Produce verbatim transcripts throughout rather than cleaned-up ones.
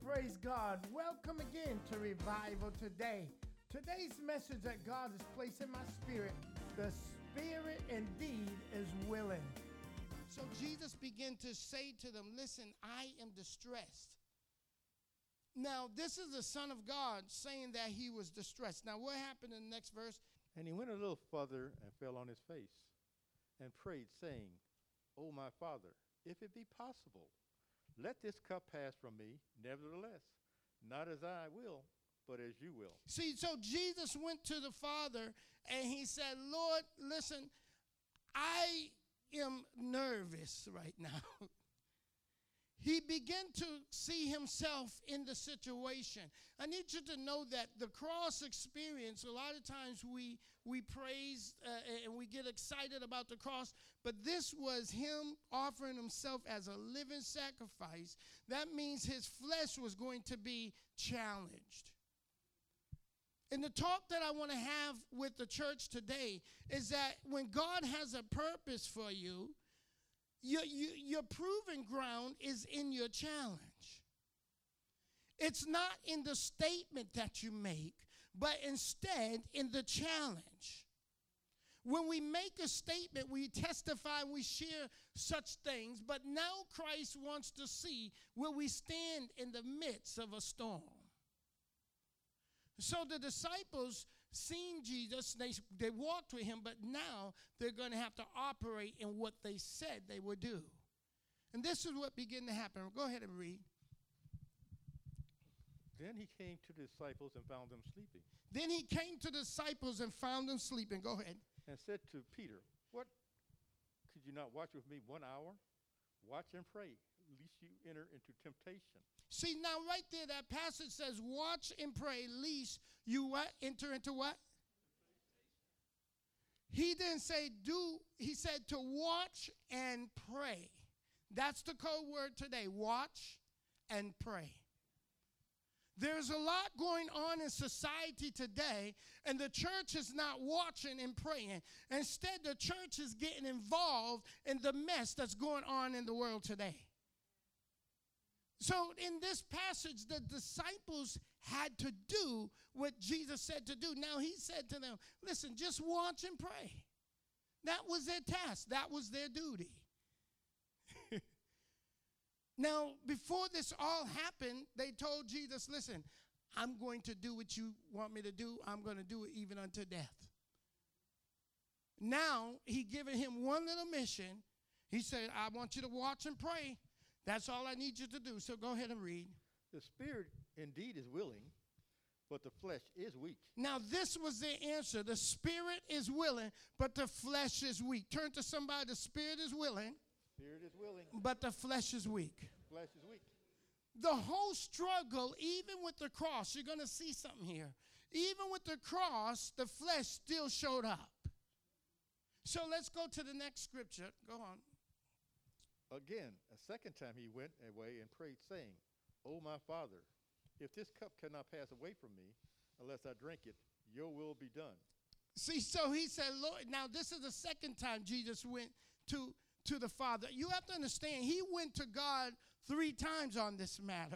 praise God. Welcome again to Revival Today. Today's message that God has placed in my spirit, the spirit indeed is willing. So Jesus began to say to them, listen, I am distressed. Now, this is the Son of God saying that he was distressed. Now, what happened in the next verse? And he went a little further and fell on his face and prayed, saying, O my Father, if it be possible, let this cup pass from me. Nevertheless, not as I will, but as you will. See, so Jesus went to the Father and he said, Lord, listen, I am nervous right now. He began to see himself in the situation. I need you to know that the cross experience, a lot of times we we praise uh, and we get excited about the cross, but this was him offering himself as a living sacrifice. That means his flesh was going to be challenged. And the talk that I want to have with the church today is that when God has a purpose for you, Your, your, your proving ground is in your challenge. It's not in the statement that you make, but instead in the challenge. When we make a statement, we testify, we share such things, but now Christ wants to see where we stand in the midst of a storm. So the disciples seen Jesus, they, they walked with him, but now they're going to have to operate in what they said they would do. And this is what began to happen. Go ahead and read. Then he came to the disciples and found them sleeping. Then he came to the disciples and found them sleeping. Go ahead. And said to Peter, what, could you not watch with me one hour? Watch and pray, lest you enter into temptation. See, now right there, that passage says, watch and pray, lest you what? Enter into what? He didn't say do, he said to watch and pray. That's the code word today, watch and pray. There's a lot going on in society today, and the church is not watching and praying. Instead, the church is getting involved in the mess that's going on in the world today. So in this passage, the disciples had to do what Jesus said to do. Now he said to them, listen, just watch and pray. That was their task. That was their duty. Now, before this all happened, they told Jesus, listen, I'm going to do what you want me to do. I'm going to do it even unto death. Now, he given him one little mission. He said, I want you to watch and pray. That's all I need you to do. So go ahead and read. The spirit indeed is willing, but the flesh is weak. Now, this was the answer. The spirit is willing, but the flesh is weak. Turn to somebody. The spirit is willing. Spirit is willing, but the flesh is weak. Flesh is weak. The whole struggle, even with the cross, you're going to see something here. Even with the cross, the flesh still showed up. So let's go to the next scripture. Go on. Again, a second time he went away and prayed, saying, O my Father, if this cup cannot pass away from me unless I drink it, your will be done. See, so he said, Lord, now this is the second time Jesus went to to the Father. You have to understand, he went to God three times on this matter.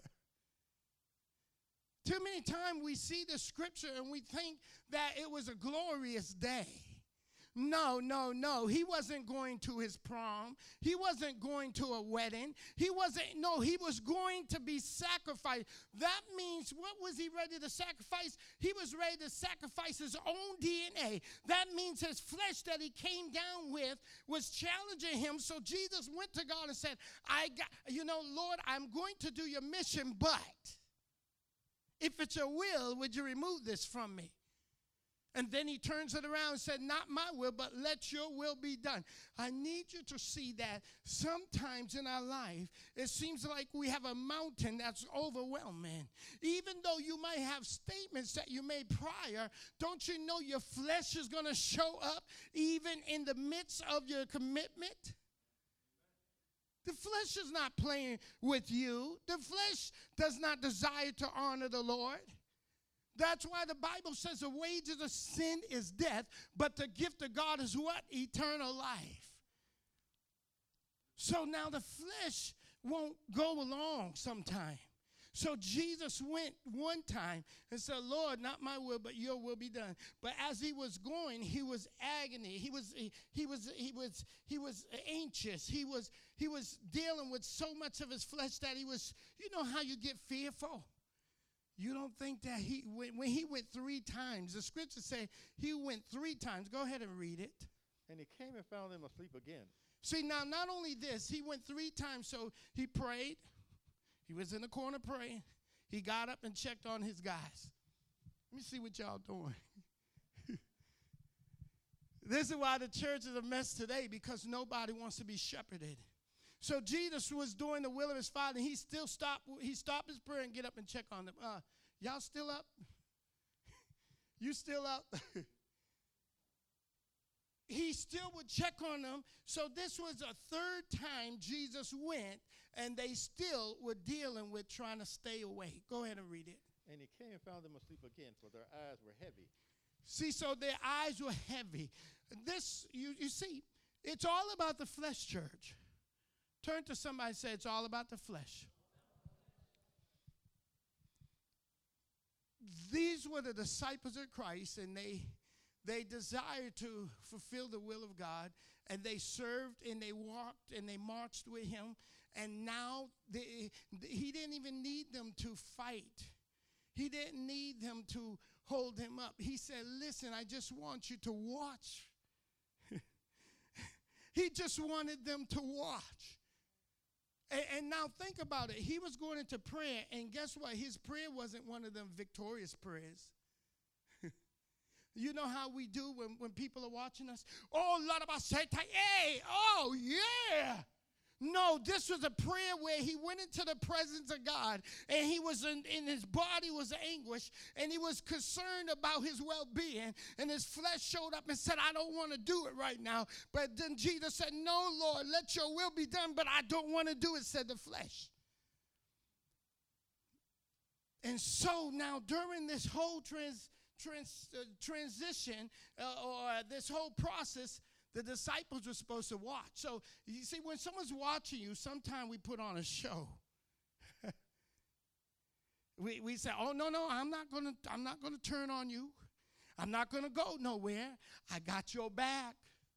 Too many times we see the scripture and we think that it was a glorious day. No, no, no. He wasn't going to his prom. He wasn't going to a wedding. He wasn't, no, he was going to be sacrificed. That means, what was he ready to sacrifice? He was ready to sacrifice his own D N A. That means his flesh that he came down with was challenging him. So Jesus went to God and said, I got, you know, Lord, I'm going to do your mission, but if it's your will, would you remove this from me? And then he turns it around and said, not my will, but let your will be done. I need you to see that sometimes in our life, it seems like we have a mountain that's overwhelming. Even though you might have statements that you made prior, don't you know your flesh is going to show up even in the midst of your commitment? The flesh is not playing with you. The flesh does not desire to honor the Lord. That's why the Bible says the wages of sin is death, but the gift of God is what? Eternal life. So now the flesh won't go along sometime. So Jesus went one time and said, Lord, not my will, but your will be done. But as he was going, he was agony. He was he, he was he was he was anxious. He was he was dealing with so much of his flesh that he was, you know how you get fearful? You don't think that he when, when he went three times, the scriptures say he went three times. Go ahead and read it. And he came and found them asleep again. See, now not only this, he went three times, so he prayed. He was in the corner praying. He got up and checked on his guys. Let me see what y'all doing. This is why the church is a mess today, because nobody wants to be shepherded. So Jesus was doing the will of his Father. And he still stopped. He stopped his prayer and get up and check on them. Uh, y'all still up? You still up? He still would check on them. So this was a third time Jesus went, and they still were dealing with trying to stay awake. Go ahead and read it. And he came and found them asleep again, for their eyes were heavy. See, so their eyes were heavy. This, you, you see, it's all about the flesh, church. Turn to somebody and say, it's all about the flesh. These were the disciples of Christ, and they they desired to fulfill the will of God, and they served, and they walked, and they marched with him, and now they, he didn't even need them to fight. He didn't need them to hold him up. He said, listen, I just want you to watch. He just wanted them to watch. And, and now think about it. He was going into prayer, and guess what? His prayer wasn't one of them victorious prayers. You know how we do when, when people are watching us? Oh, Lord, about say, hey, oh, yeah. No, this was a prayer where he went into the presence of God, and he was in, in his body was anguish, and he was concerned about his well-being, and his flesh showed up and said, I don't want to do it right now. But then Jesus said, no, Lord, let your will be done, but I don't want to do it, said the flesh. And so now during this whole trans, trans, uh, transition uh, or this whole process, the disciples were supposed to watch. So you see, when someone's watching you, sometimes we put on a show. we we say, "Oh no, no, I'm not gonna, I'm not gonna turn on you. I'm not gonna go nowhere. I got your back."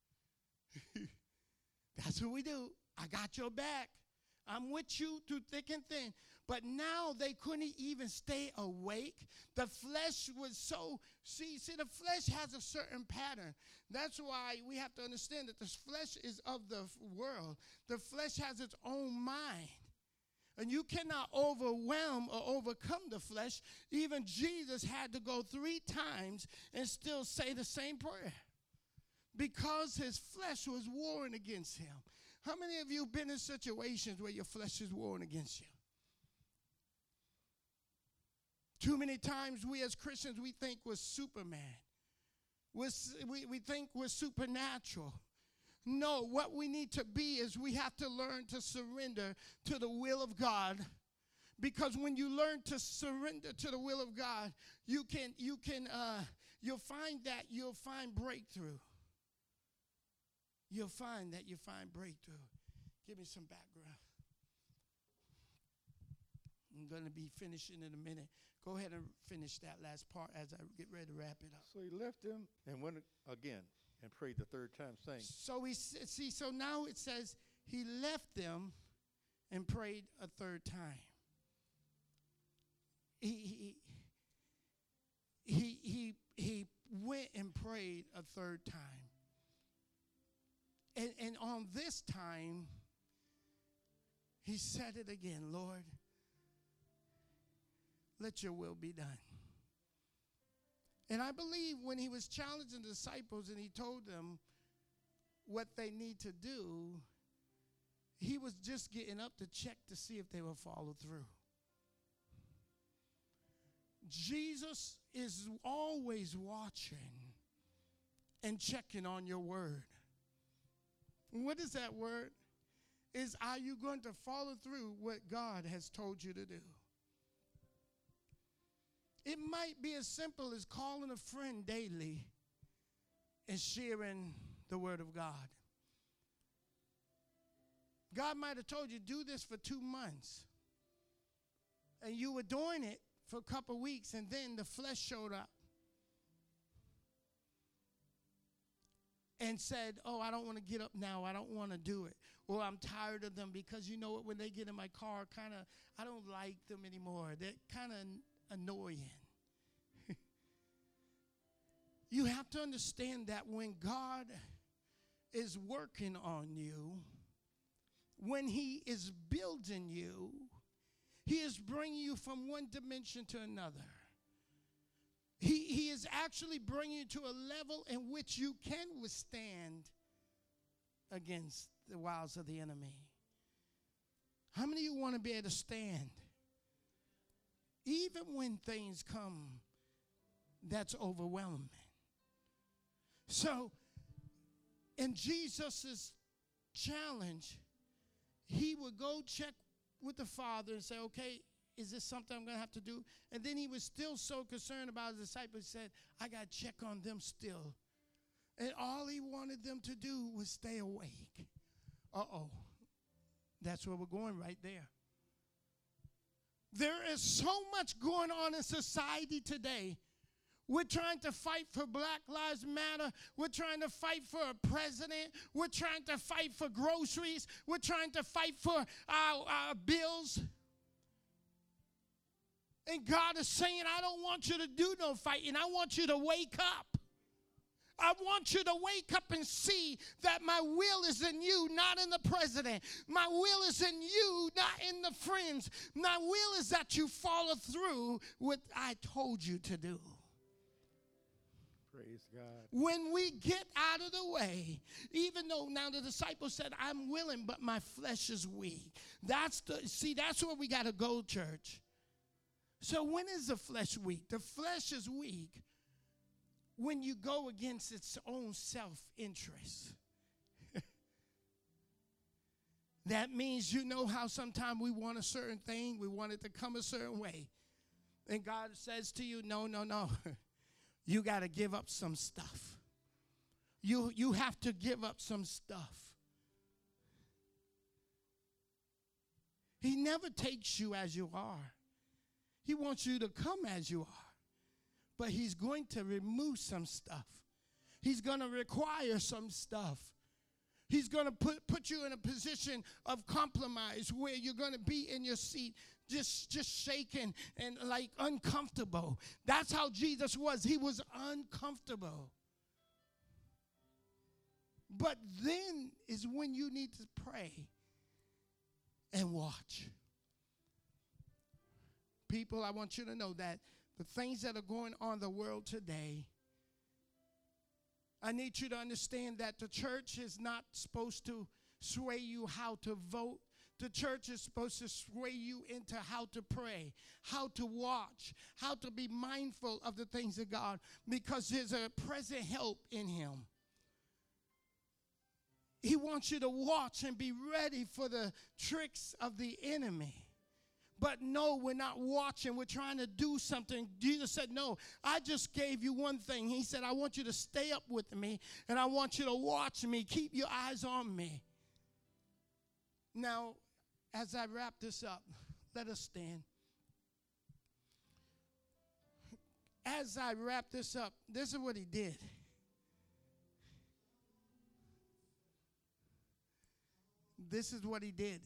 That's what we do. I got your back. I'm with you through thick and thin. But now they couldn't even stay awake. The flesh was so, see, see, the flesh has a certain pattern. That's why we have to understand that the flesh is of the world. The flesh has its own mind. And you cannot overwhelm or overcome the flesh. Even Jesus had to go three times and still say the same prayer, because his flesh was warring against him. How many of you have been in situations where your flesh is warring against you? Too many times we as Christians, we think we're Superman. We're, we, we think we're supernatural. No, what we need to be is we have to learn to surrender to the will of God. Because when you learn to surrender to the will of God, you can, you can, uh, you'll find that you'll find breakthrough. You'll find that you find breakthrough. Give me some background. I'm going to be finishing in a minute. Go ahead and finish that last part as I get ready to wrap it up. So he left them and went again and prayed the third time, saying. So we see, so now it says he left them and prayed a third time. He he he he, he went and prayed a third time. And, and on this time, he said it again, Lord, let your will be done. And I believe when he was challenging the disciples and he told them what they need to do, he was just getting up to check to see if they will follow through. Jesus is always watching and checking on your word. What is that word? Is, are you going to follow through what God has told you to do? It might be as simple as calling a friend daily and sharing the word of God. God might have told you, do this for two months. and you were doing it for a couple weeks, and then the flesh showed up and said, oh, I don't want to get up now. I don't want to do it. Or I'm tired of them, because you know what, when they get in my car, kind of, I don't like them anymore. They're kind of annoying. You have to understand that when God is working on you, when he is building you, he is bringing you from one dimension to another. He, he is actually bringing you to a level in which you can withstand against the wiles of the enemy. How many of you want to be able to stand? Even when things come that's overwhelming. So, in Jesus' challenge, he would go check with the Father and say, okay, is this something I'm going to have to do? And then he was still so concerned about his disciples, he said, I got to check on them still. And all he wanted them to do was stay awake. Uh-oh. That's where we're going right there. There is so much going on in society today. We're trying to fight for Black Lives Matter. We're trying to fight for a president. We're trying to fight for groceries. We're trying to fight for our, our bills. And God is saying, I don't want you to do no fighting. I want you to wake up. I want you to wake up and see that my will is in you, not in the president. My will is in you, not in the friends. My will is that you follow through what I told you to do. Praise God. When we get out of the way, even though now the disciples said, I'm willing, but my flesh is weak. That's the, see, that's where we got to go, church. So when is the flesh weak? The flesh is weak when you go against its own self-interest. That means, you know how sometimes we want a certain thing, we want it to come a certain way. And God says to you, no, no, no. You got to give up some stuff. You, you have to give up some stuff. He never takes you as you are. He wants you to come as you are. But he's going to remove some stuff. He's going to require some stuff. He's going to put, put you in a position of compromise where you're going to be in your seat just, just shaking and like uncomfortable. That's how Jesus was. He was uncomfortable. But then is when you need to pray and watch. People, I want you to know that the things that are going on in the world today, I need you to understand that the church is not supposed to sway you how to vote. The church is supposed to sway you into how to pray, how to watch, how to be mindful of the things of God, because there's a present help in him. He wants you to watch and be ready for the tricks of the enemy. But no, we're not watching. We're trying to do something. Jesus said, no, I just gave you one thing. He said, I want you to stay up with me, and I want you to watch me. Keep your eyes on me. Now, as I wrap this up, let us stand. As I wrap this up, this is what he did. This is what he did.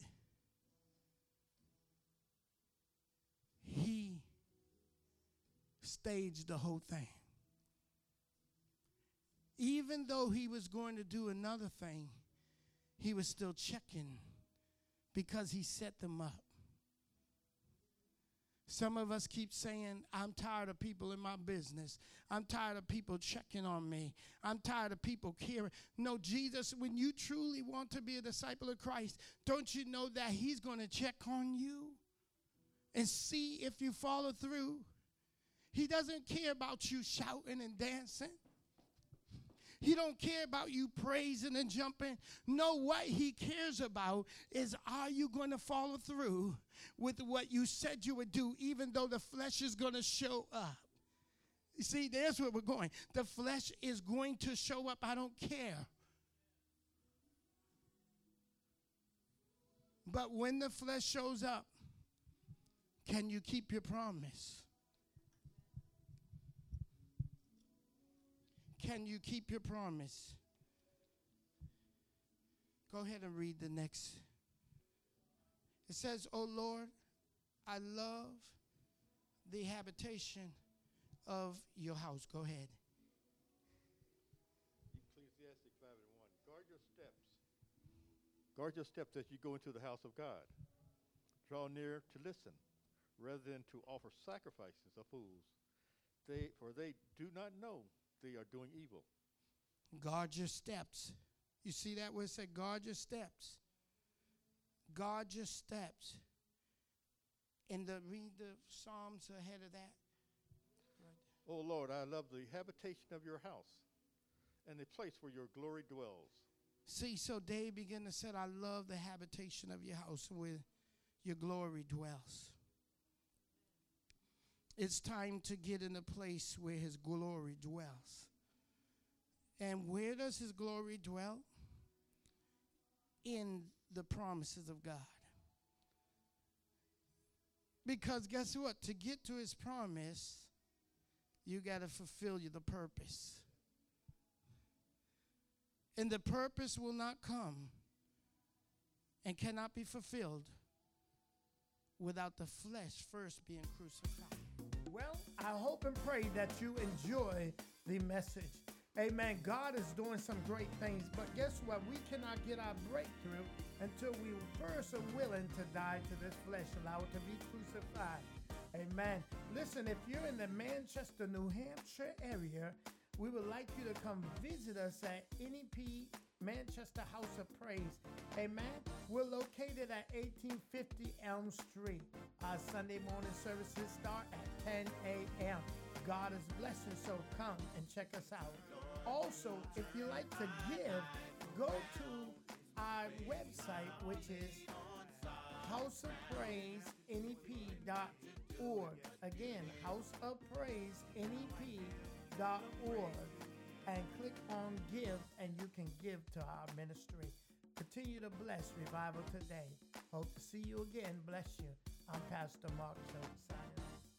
He staged the whole thing. Even though he was going to do another thing, he was still checking because he set them up. Some of us keep saying, I'm tired of people in my business. I'm tired of people checking on me. I'm tired of people caring. No, Jesus, when you truly want to be a disciple of Christ, don't you know that he's going to check on you and see if you follow through? He doesn't care about you shouting and dancing. He don't care about you praising and jumping. No, what he cares about is, are you going to follow through with what you said you would do, even though the flesh is going to show up? You see, there's where we're going. The flesh is going to show up. I don't care. But when the flesh shows up, Can you keep your promise? Can you keep your promise? Go ahead and read the next. It says, "O Lord, I love the habitation of your house." Go ahead. Ecclesiastes five and one. Guard your steps. Guard your steps as you go into the house of God. Draw near to listen, rather than to offer sacrifices of fools. They, for they do not know they are doing evil. Guard your steps. You see that where it said guard your steps? Guard your steps. And the, read the Psalms ahead of that. Right. O Lord, I love the habitation of your house and the place where your glory dwells. See, so David began to say, I love the habitation of your house where your glory dwells. It's time to get in a place where his glory dwells. And where does his glory dwell? In the promises of God. Because guess what? To get to his promise, you got to fulfill the purpose. And the purpose will not come and cannot be fulfilled without the flesh first being crucified. Well, I hope and pray that you enjoy the message. Amen. God is doing some great things, but guess what? We cannot get our breakthrough until we first are willing to die to this flesh, allow it to be crucified. Amen. Listen, if you're in the Manchester, New Hampshire area, we would like you to come visit us at N E P Manchester House of Praise. Amen. We're located at eighteen fifty Elm Street. Our Sunday morning services start at ten a.m. God is blessing, so come and check us out. Also, if you like to give, go to our website, which is house of praise N E P dot org. Again, house of praise N E P dot org. And click on give, and you can give to our ministry. Continue to bless Revival Today. Hope to see you again. Bless you. I'm Pastor Mark Schultz.